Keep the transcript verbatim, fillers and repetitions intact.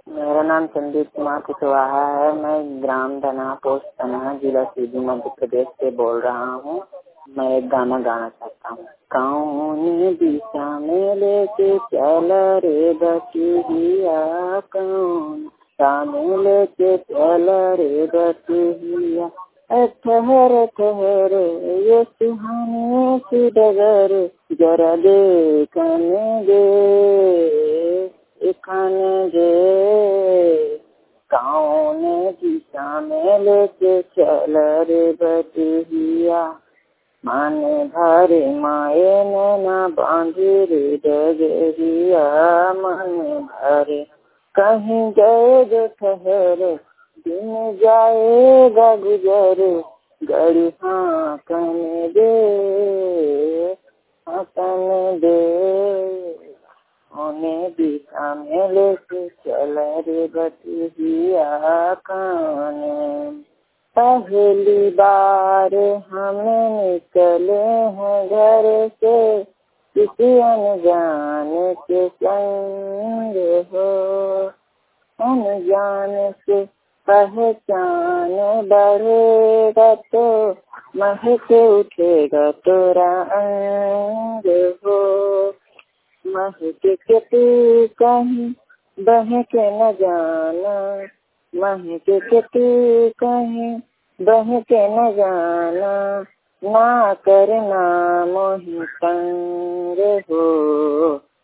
मेरा नाम संदीप कुमार कुशवाहा है। मैं ग्राम धना पोस्ट धना जिला सीधी मध्य प्रदेश से बोल रहा हूँ। मैं एक गाना गाना चाहता हूँ। कौन दिशा में लेके चल रे बचिया, कौन दिशा में लेके चल रे बचिया, ठहर ठहर ये सुहाने की डगर जरा देखने दे, खाने दे। कौन दिशा में लेके चल रे बचिया, माने भरे माए नैना बांधे रे डगरिया, माने भरे कहीं गए जो ठहरे, दिन जाएगा गुजर गड़ी हाँ कहने दे, हाँ कहने दे। उन्हें दिशा में लेके चल रे बचिया, काने पहली बार हम निकले हैं घर से, किसी अनजान के संग हो, अनजान से पहचान बढ़ेगा तो महक उठेगा तोरा अंग हो, महक के तू कहीं बहके न जाना, महक के तू कहीं बहके न जाना, ना करना मोहि तंग हो,